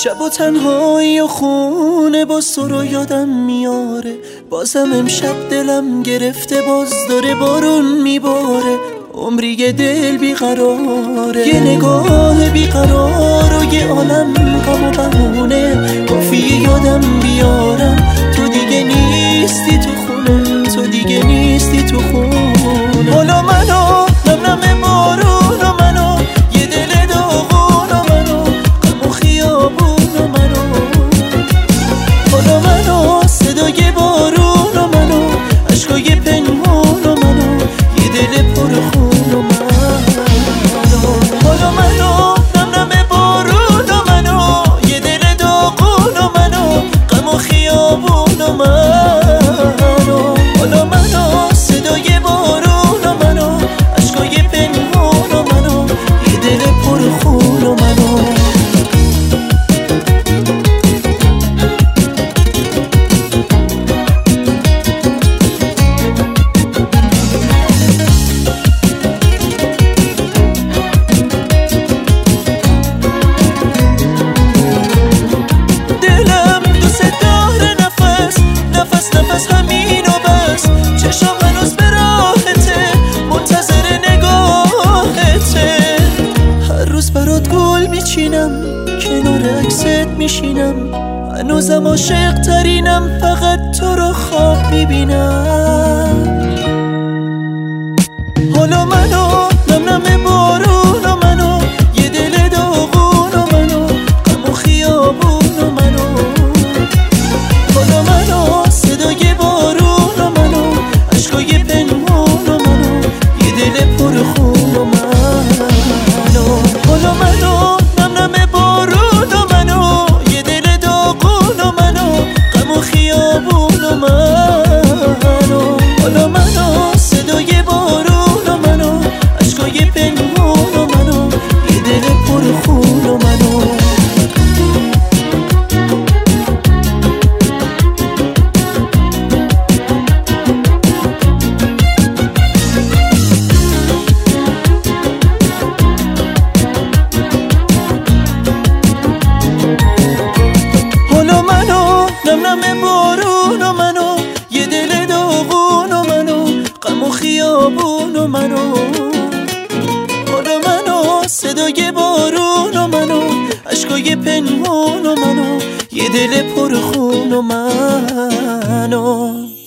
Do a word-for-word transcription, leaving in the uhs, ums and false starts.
شب و تنهایی و خونه باز تو رو یادم میاره. بازم امشب دلم گرفته، باز داره بارون میباره. عمری یه دل بیقراره، یه نگاه بیقرار و یه عالم غم و بهونه. کافیه یادم بیارم تو دیگه نیستی تو خونه، تو دیگه نیستی تو خونه. حالا منو نم نم بارون و منو یه دل داغون و منو غم و خیابون و منو. حالا منو صدای بارون و منو عشقای پنهون و منو یه دل پر خون و منو. حالا منو نم نم بارون و منو یه دل داغون و منو غم و خیابون و منو. حالا منو صدای بارون و منو عشقای پنهون و منو یه دل پر خون و منو. نفس همین و بس، چشم هنوز به راحته منتظر نگاهته. هر روز برات گل میچینم کنار عکست میشینم، هنوزم عاشق ترینم فقط تو رو خواب میبینم. حالا منو نم نم بارون و منو یه دل داغون و منو غم و خیابون و منو. حالا منو صدای بارون و منو عشقای پنهون و منو یه دل پر خون و منو. حالا منو نم نم بارون و منو یه دل داغون و منو غم و خیابون و منو. حالا منو صدای بارون و منو عشقای پنهون و منو یه دل پر خون و منو. نم نم بارون و منو یه دل داغون و منو غم و خیابون و منو. حالا منو صدای بارون و منو عشقای پنهون و منو یه دل پر خون و منو.